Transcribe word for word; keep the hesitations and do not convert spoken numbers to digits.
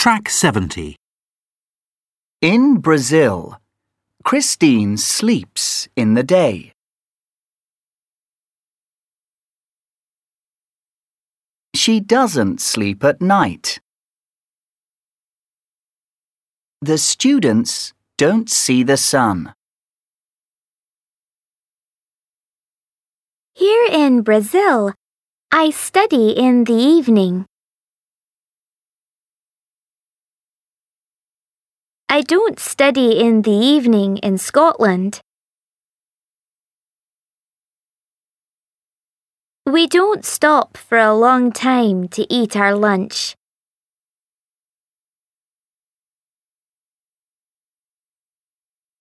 Track seventy. In Brazil, Christine sleeps in the day. She doesn't sleep at night. The students don't see the sun. Here in Brazil, I study in the evening. I don't study in the evening in Scotland. We don't stop for a long time to eat our lunch.